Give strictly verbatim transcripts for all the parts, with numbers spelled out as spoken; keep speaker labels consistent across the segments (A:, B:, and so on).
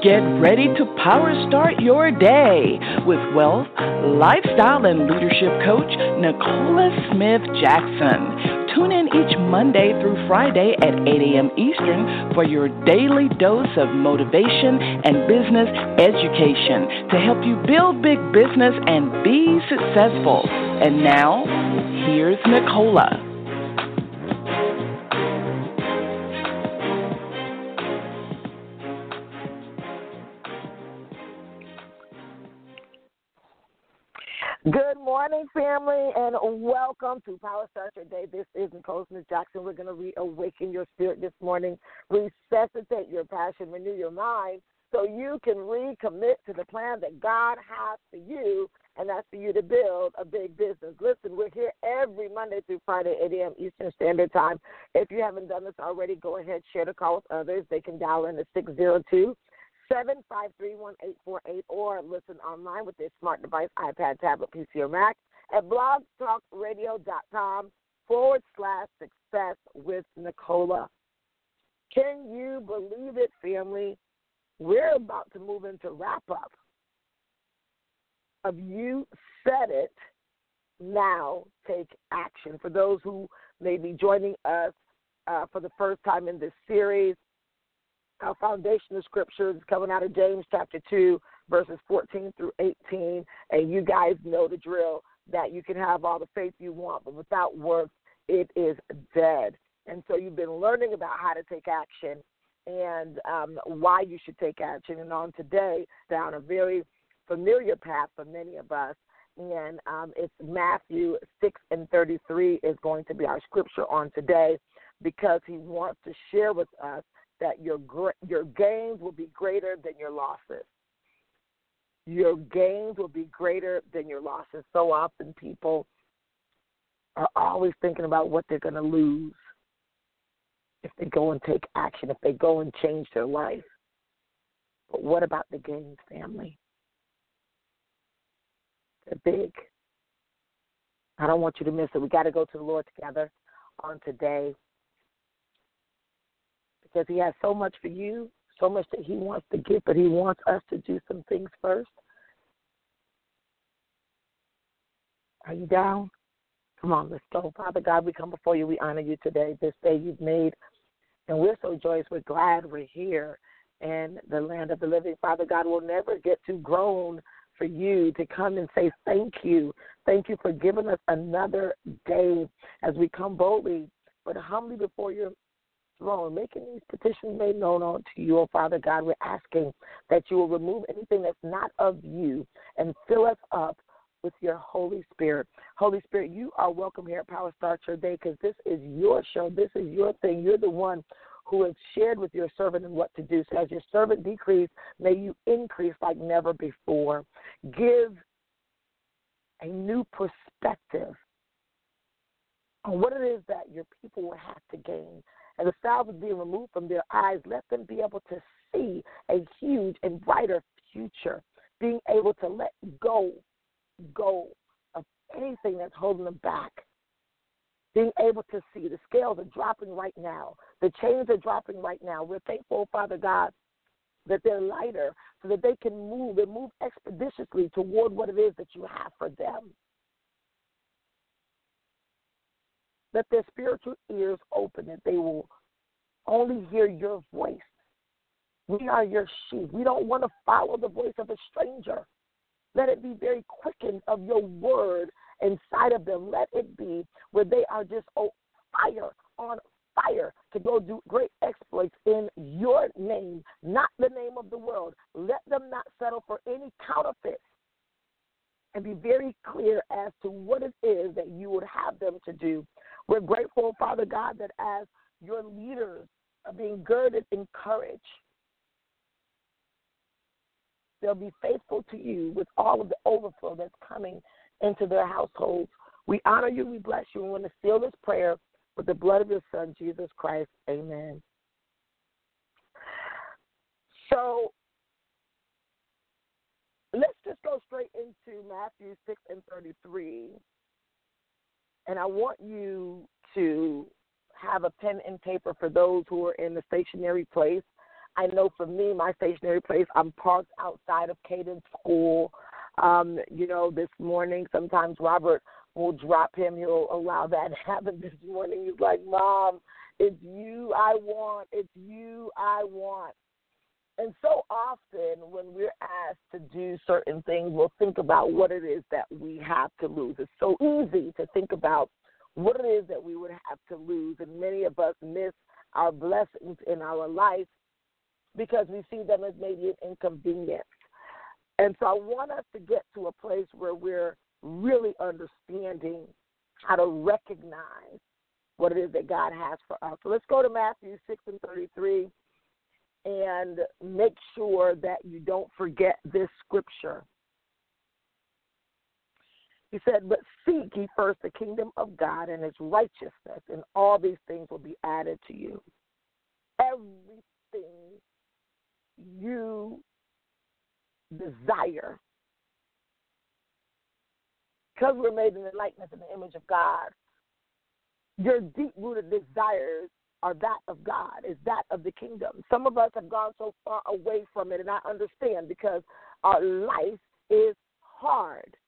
A: Get ready to power start your day with wealth, lifestyle, and leadership coach Nicola Smith Jackson. Tune in each Monday through Friday at eight a.m. Eastern for your daily dose of motivation and business education to help you build big business and be successful. And now, here's Nicola.
B: Good morning, family, and welcome to Power Start Your Day. This is Nicola Smith Jackson. We're going to reawaken your spirit this morning, resuscitate your passion, renew your mind, so you can recommit to the plan that God has for you, and that's for you to build a big business. Listen, we're here every Monday through Friday, eight a.m. Eastern Standard Time. If you haven't done this already, go ahead, share the call with others. They can dial in to six zero two, seven five three, one eight four eight or listen online with their smart device, iPad, tablet, P C, or Mac at blogtalkradio.com forward slash success with Nicola. Can you believe it, family? We're about to move into wrap-up of You Said It, Now Take Action. For those who may be joining us uh, for the first time in this series, our foundational scripture is coming out of James chapter two, verses fourteen through eighteen. And you guys know the drill, that you can have all the faith you want, but without works, it is dead. And so you've been learning about how to take action and um, why you should take action. And on today, down a very familiar path for many of us, and um, it's Matthew six and thirty-three is going to be our scripture on today, because he wants to share with us that your your gains will be greater than your losses. Your gains will be greater than your losses. So often people are always thinking about what they're going to lose if they go and take action, if they go and change their life. But what about the gains, family? They're big. I don't want you to miss it. We got to go to the Lord together on today, because he has so much for you, so much that he wants to give, but he wants us to do some things first. Are you down? Come on, let's go. Father God, we come before you. We honor you today, this day you've made, and we're so joyous. We're glad we're here in the land of the living. Father God, we'll never get too grown for you to come and say thank you. Thank you for giving us another day as we come boldly but humbly before your throne, making these petitions made known unto you, oh Father God. We're asking that you will remove anything that's not of you and fill us up with your Holy Spirit. Holy Spirit, you are welcome here at Power Start Your Day, because this is your show. This is your thing. You're the one who has shared with your servant and what to do. So as your servant decrease, may you increase like never before. Give a new perspective on what it is that your people will have to gain. And the salve is being removed from their eyes. Let them be able to see a huge and brighter future, being able to let go, go of anything that's holding them back, being able to see. The scales are dropping right now. The chains are dropping right now. We're thankful, Father God, that they're lighter so that they can move and move expeditiously toward what it is that you have for them. Let their spiritual ears open, that they will only hear your voice. We are your sheep. We don't want to follow the voice of a stranger. Let it be very quickened of your word inside of them. Let it be where they are just on fire, on fire to go do great exploits in your name, not the name of the world. Let them not settle for any counterfeit, and be very clear as to what it is that you would have them to do. We're grateful, Father God, that as your leaders are being girded in courage, they'll be faithful to you with all of the overflow that's coming into their households. We honor you, we bless you, and we want to seal this prayer with the blood of your Son, Jesus Christ. Amen. So let's just go straight into Matthew six and thirty-three. And I want you to have a pen and paper for those who are in the stationary place. I know for me, my stationary place, I'm parked outside of Cadence School. Um, you know, this morning, sometimes Robert will drop him. He'll allow that to happen this morning. He's like, Mom, it's you I want. It's you I want. And so often when we're asked to do certain things, we'll think about what it is that we have to lose. It's so easy to think about what it is that we would have to lose, and many of us miss our blessings in our life because we see them as maybe an inconvenience. And so I want us to get to a place where we're really understanding how to recognize what it is that God has for us. So let's go to Matthew six and thirty-three and make sure that you don't forget this scripture. He said, but seek ye first the kingdom of God and his righteousness, and all these things will be added to you. Everything you desire, because we're made in the likeness and the image of God, your deep-rooted desires are that of God, is that of the kingdom. Some of us have gone so far away from it, and I understand because our life is hard.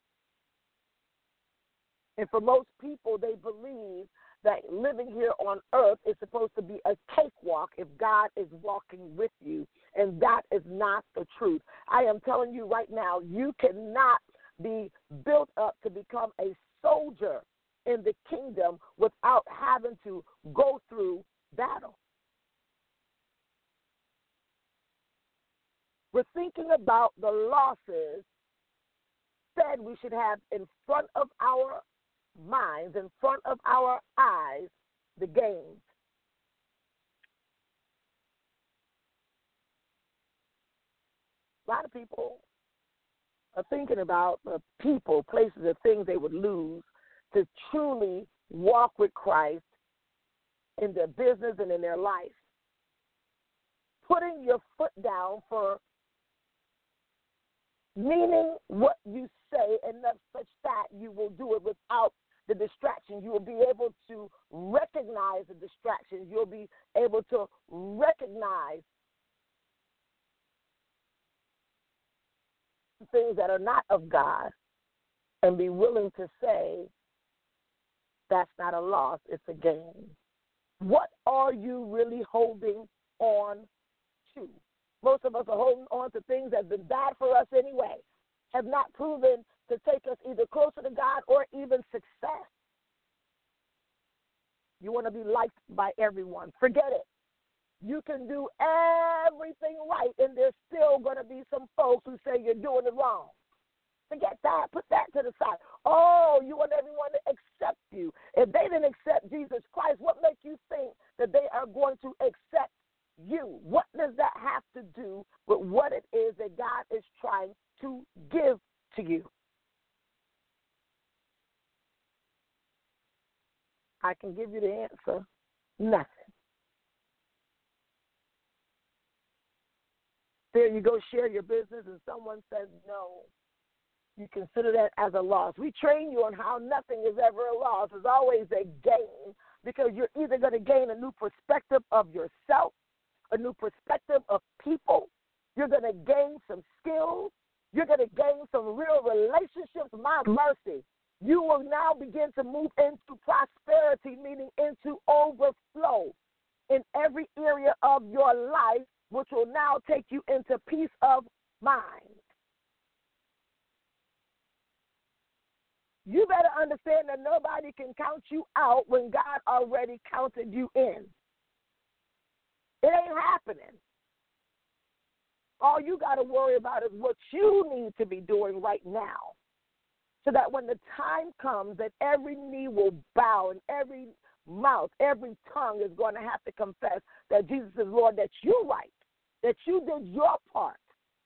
B: And for most people, they believe that living here on earth is supposed to be a cakewalk if God is walking with you, and that is not the truth. I am telling you right now, you cannot be built up to become a soldier in the kingdom without having to go through battle. We're thinking about the losses. Said we should have in front of our minds, in front of our eyes, the gains. A lot of people are thinking about the people, places, and things they would lose to truly walk with Christ in their business and in their life. Putting your foot down for meaning what you say enough such that you will do it without the distraction. You will be able to recognize the distractions. You'll be able to recognize things that are not of God and be willing to say, that's not a loss, it's a gain. What are you really holding on to? Most of us are holding on to things that have been bad for us anyway, have not proven to take us either closer to God or even success. You want to be liked by everyone. Forget it. You can do everything right, and there's still going to be some folks who say you're doing it wrong. Forget that. Put that to the side. Oh, you want everyone to accept you. If they didn't accept Jesus Christ, what makes you think that they are going to accept you? What does that have to do with what it is that God is trying to give to you? I can give you the answer. Nothing. There you go, share your business, and someone says no. You consider that as a loss. We train you on how nothing is ever a loss. It's always a gain, because you're either going to gain a new perspective of yourself, a new perspective of people. You're going to gain some skills. You're going to gain some real relationships. My mercy. You will now begin to move into prosperity, meaning into overflow in every area of your life, which will now take you into peace of mind. You better understand that nobody can count you out when God already counted you in. It ain't happening. All you got to worry about is what you need to be doing right now, so that when the time comes that every knee will bow and every mouth, every tongue is going to have to confess that Jesus is Lord, that you're right, that you did your part.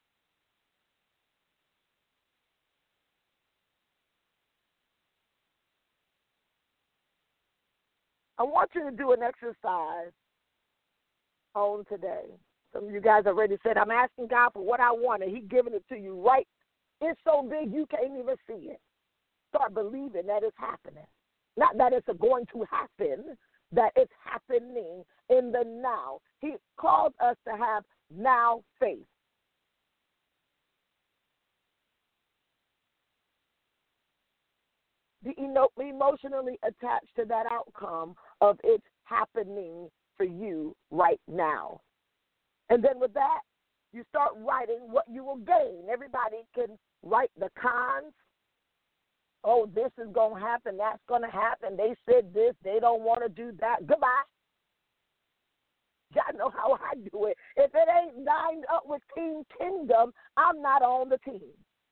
B: I want you to do an exercise on today. Some of you guys already said, I'm asking God for what I want, and he's giving it to you right. It's so big you can't even see it. Start believing that it's happening. Not that it's going to happen, that it's happening in the now. He called us to have now faith. Be emotionally attached to that outcome of it's happening for you right now. And then with that, you start writing what you will gain. Everybody can write the cons. Oh, this is going to happen. That's going to happen. They said this. They don't want to do that. Goodbye. Y'all know how I do it. If it ain't lined up with King Kingdom, I'm not on the team.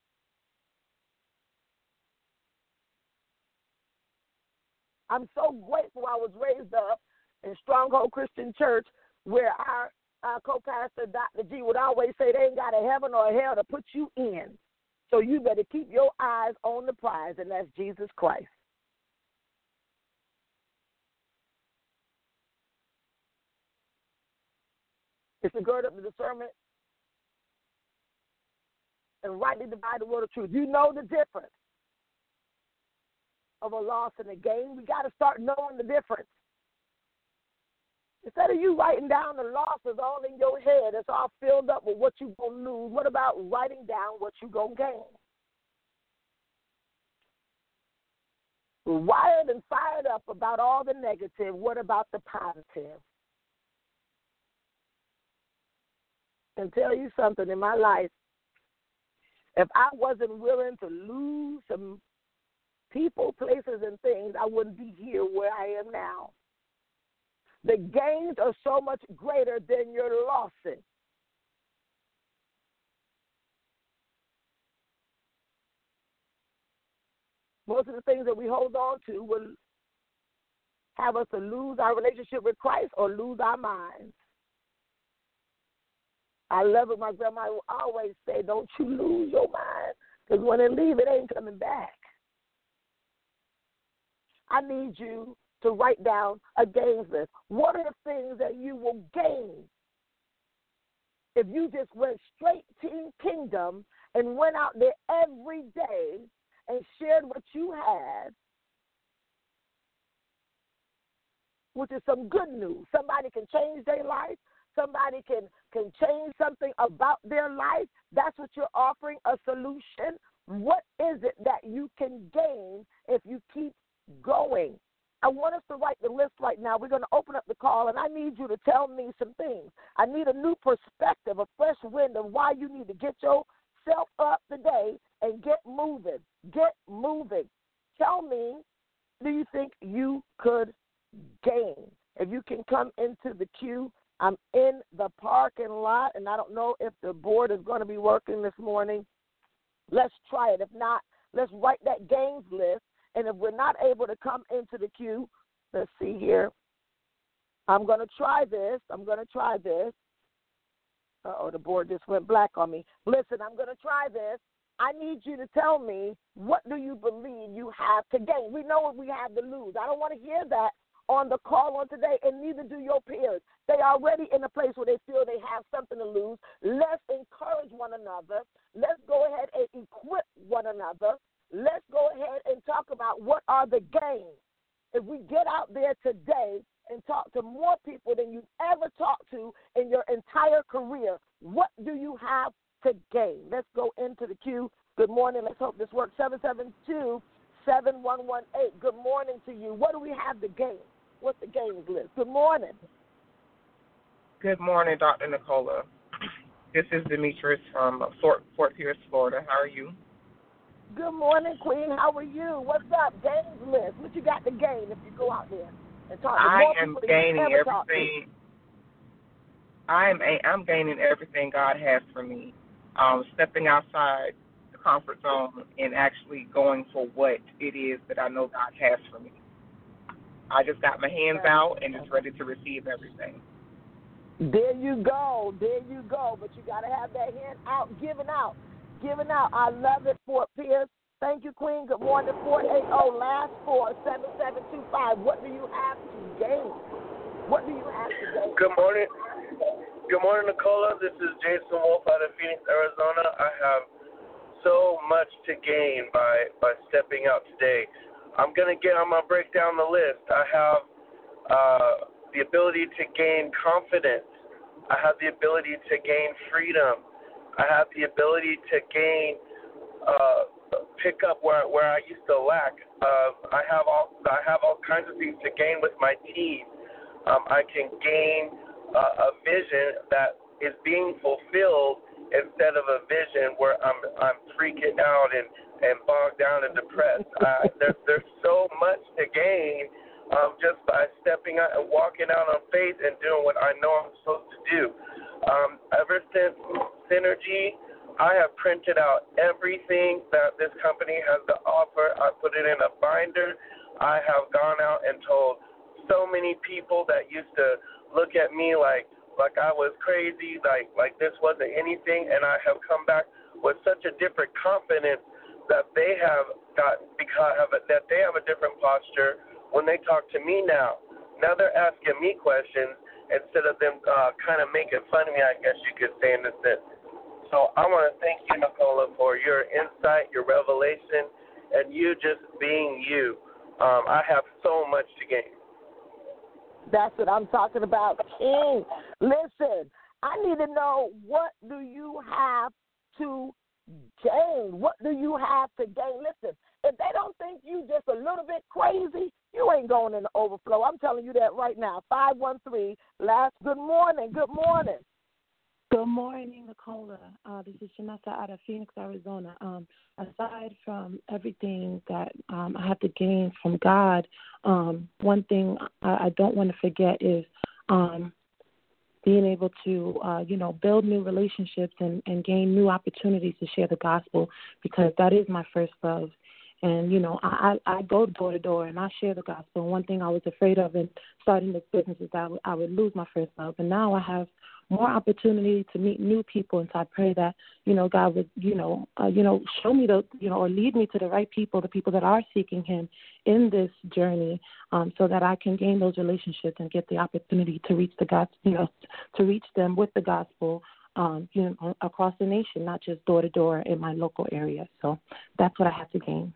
B: I'm so grateful I was raised up in Stronghold Christian Church where our, our co-pastor, Doctor G, would always say they ain't got a heaven or a hell to put you in. So you better keep your eyes on the prize, and that's Jesus Christ. It's to gird up the discernment and rightly divide the word of truth. You know the difference of a loss and a gain. We got to start knowing the difference. Instead of you writing down the losses all in your head, it's all filled up with what you're going to lose. What about writing down what you're going to gain? We're wired and fired up about all the negative. What about the positive? And tell you something, in my life, if I wasn't willing to lose some people, places, and things, I wouldn't be here where I am now. The gains are so much greater than your losses. Most of the things that we hold on to will have us to lose our relationship with Christ or lose our minds. I love it. My grandma would always say, don't you lose your mind, because when it leaves, it ain't coming back. I need you to write down a gains list. What are the things that you will gain if you just went straight to Kingdom and went out there every day and shared what you had, which is some good news? Somebody can change their life. Somebody can, can change something about their life. That's what you're offering, a solution. What is it that you can gain if you keep going? I want us to write the list right now. We're going to open up the call, and I need you to tell me some things. I need a new perspective, a fresh wind of why you need to get yourself up today and get moving. Get moving. Tell me, do you think you could gain? If you can come into the queue, I'm in the parking lot, and I don't know if the board is going to be working this morning. Let's try it. If not, let's write that gains list. And if we're not able to come into the queue, let's see here. I'm going to try this. I'm going to try this. Uh-oh, the board just went black on me. Listen, I'm going to try this. I need you to tell me, what do you believe you have to gain? We know what we have to lose. I don't want to hear that on the call on today, and neither do your peers. They are already in a place where they feel they have something to lose. Let's encourage one another. Let's go ahead and equip one another. Let's go ahead and talk about what are the gains. If we get out there today and talk to more people than you've ever talked to in your entire career, what do you have to gain? Let's go into the queue. Good morning. Let's hope this works. seven seven two, seven one one eight. Good morning to you. What do we have to gain? What's the gains list? Good morning.
C: Good morning, Doctor Nicola. This is Demetrius from Fort, Fort Pierce, Florida. How are you?
B: Good morning, Queen. How are you? What's up? Gains list. What you got to gain if you go out there and talk to
C: I
B: more
C: am
B: people
C: gaining
B: than you ever talk to?
C: everything. I am a, I'm gaining everything God has for me. Um, stepping outside the comfort zone and actually going for what it is that I know God has for me. I just got my hands out and just ready to receive everything.
B: There you go. There you go. But you got to have that hand out, giving out. Giving out. I love it, Fort Pierce. Thank you, Queen. Good morning, four eight zero, last four, seven seven two five. What do you have to gain? What do you have to gain?
D: Good morning. Good morning, Nicola. This is Jason Wolf out of Phoenix, Arizona. I have so much to gain by, by stepping out today. I'm gonna get. I'm gonna break down the list. I have uh, the ability to gain confidence. I have the ability to gain freedom. I have the ability to gain, uh, pick up where where I used to lack. Uh, I have all I have all kinds of things to gain with my team. Um, I can gain uh, a vision that is being fulfilled instead of a vision where I'm I'm freaking out and, and bogged down and depressed. Uh, there's there's so much to gain um, just by stepping out and walking out on faith and doing what I know I'm supposed to do. Um, ever since Synergy, I have printed out everything that this company has to offer. I put it in a binder. I have gone out and told so many people that used to look at me like like I was crazy, like like this wasn't anything, and I have come back with such a different confidence that they have got because of it, that they have a different posture when they talk to me now. Now they're asking me questions instead of them uh, kind of making fun of me, I guess you could say in a sense. So I want to thank you, Nicola, for your insight, your revelation, and you just being you. Um, I have so much to gain.
B: That's what I'm talking about, King. Listen, I need to know, what do you have to gain? What do you have to gain? Listen, if they don't think you just a little bit crazy, you ain't going in the overflow. I'm telling you that right now. five one three, last, good morning, good morning.
E: Good morning, Nicola. Uh, this is Janessa out of Phoenix, Arizona. Um, aside from everything that um, I have to gain from God, um, one thing I, I don't want to forget is um, being able to, uh, you know, build new relationships and, and gain new opportunities to share the gospel, because that is my first love. And, you know, I, I go door to door and I share the gospel. And one thing I was afraid of in starting this business is that I would, I would lose my first love. And now I have more opportunity to meet new people. And so I pray that, you know, God would, you know, uh, you know, show me the, you know, or lead me to the right people, the people that are seeking him in this journey, um, so that I can gain those relationships and get the opportunity to reach the God, you know, to reach them with the gospel, um, you know, across the nation, not just door to door in my local area. So that's what I have to gain.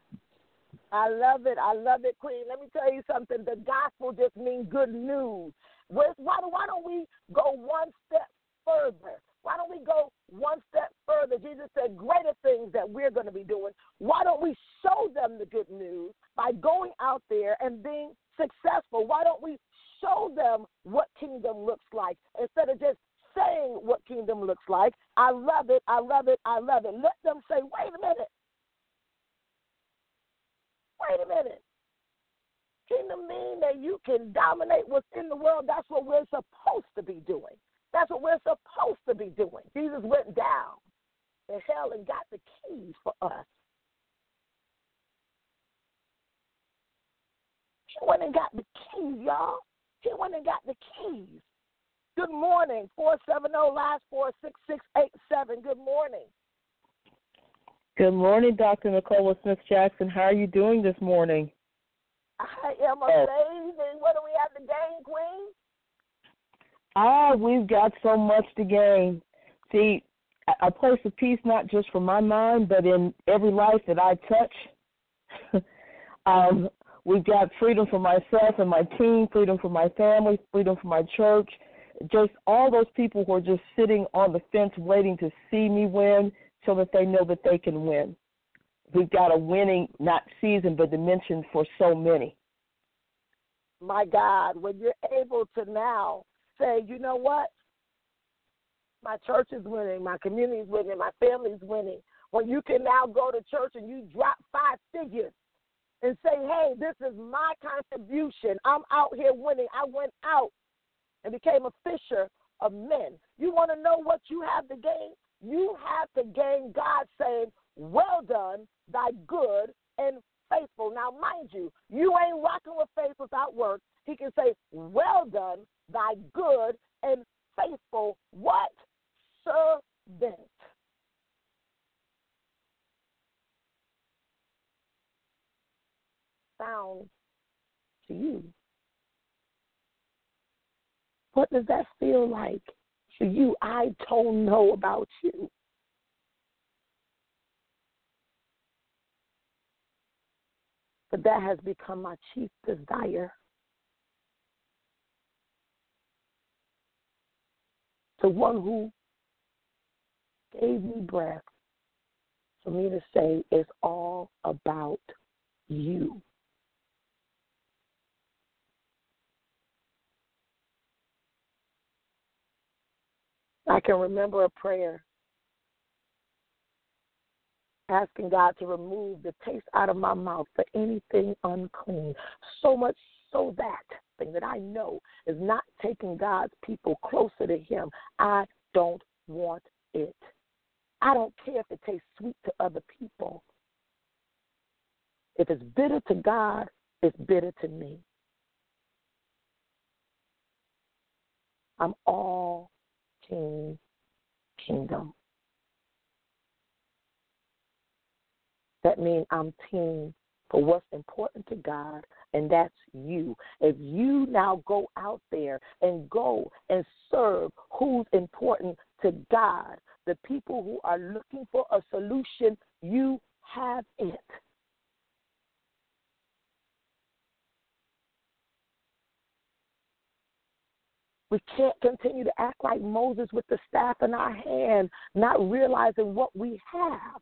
B: I love it. I love it, Queen. Let me tell you something. The gospel just means good news. Why, why don't we go one step further? Why don't we go one step further? Jesus said greater things that we're going to be doing. Why don't we show them the good news by going out there and being successful? Why don't we show them what kingdom looks like instead of just saying what kingdom looks like? I love it. I love it. I love it. Let them say, wait a minute. Wait a minute. Kingdom mean that you can dominate what's in the world. That's what we're supposed to be doing. That's what we're supposed to be doing. Jesus went down to hell and got the keys for us. He went and got the keys, y'all. He went and got the keys. Good morning. four seven zero, last four, six six eight seven. Good morning.
F: Good morning, Doctor Nicola Smith-Jackson. How are you doing this morning?
B: I am amazing. What do we have to gain, Queen?
F: Ah, we've got so much to gain. See, a place of peace not just for my mind, but in every life that I touch. um, we've got freedom for myself and my team, freedom for my family, freedom for my church. Just all those people who are just sitting on the fence waiting to see me win, so that they know that they can win. We've got a winning, not season, but dimension for so many.
B: My God, when you're able to now say, you know what? My church is winning, my community is winning, my family is winning. When you can now go to church and you drop five figures and say, hey, this is my contribution. I'm out here winning. I went out and became a fisher of men. You want to know what you have to gain? You have to gain God saying, well done, thy good and faithful. Now, mind you, you ain't rocking with faith without work. He can say, well done, thy good and faithful what? Servant. Sounds to you. What does that feel like for you? I don't know about you. But that has become my chief desire. to one who gave me breath, for me to say it's all about you. I can remember a prayer asking God to remove the taste out of my mouth for anything unclean, so much so that thing that I know is not taking God's people closer to him. I don't want it. I don't care if it tastes sweet to other people. If it's bitter to God, it's bitter to me. I'm all Team Kingdom. That means I'm team for what's important to God, and that's you. If you now go out there and go and serve who's important to God, the people who are looking for a solution, you have it. We can't continue to act like Moses with the staff in our hand, not realizing what we have.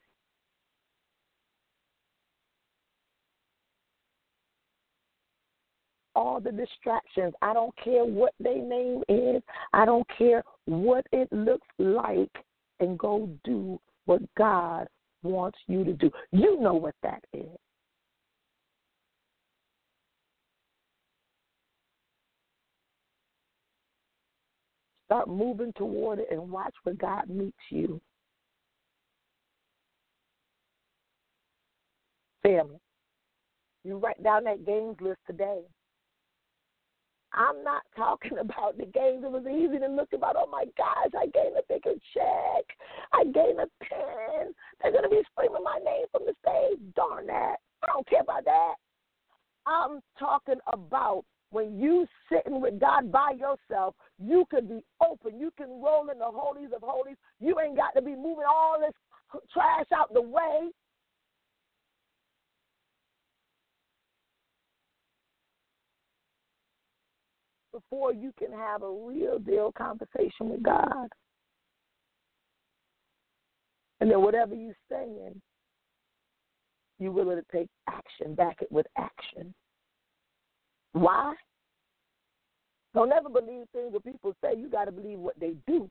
B: All the distractions, I don't care what their name is, I don't care what it looks like, and go do what God wants you to do. You know what that is. Start moving toward it and watch where God meets you. Family, you write down that games list today. I'm not talking about the games. It was easy to look about, oh, my gosh, I gained a bigger check. I gained a pen. They're going to be screaming my name from the stage. Darn that. I don't care about that. I'm talking about when you sitting with God by yourself, you can be open. You can roll in the holies of holies. You ain't got to be moving all this trash out the way. Before you can have a real deal conversation with God. And then whatever you're saying, you're willing to take action, back it with action. Why? Don't ever believe things that people say. You got to believe what they do.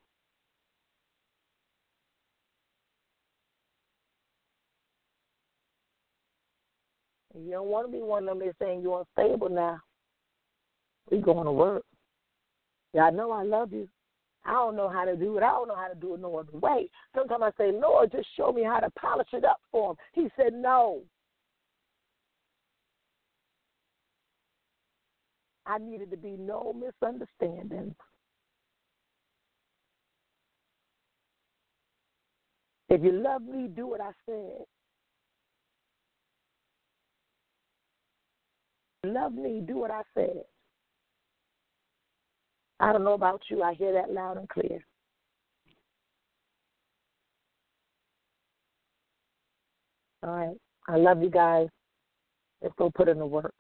B: You don't want to be one of them that's saying you're unstable now. We going to work. Yeah, I know I love you. I don't know how to do it. I don't know how to do it no other way. Sometimes I say, Lord, just show me how to polish it up for him. He said, no. I needed to be no misunderstanding. If you love me, do what I said. If you love me, do what I said. I don't know about you. I hear that loud and clear. All right. I love you guys. Let's go put in the work.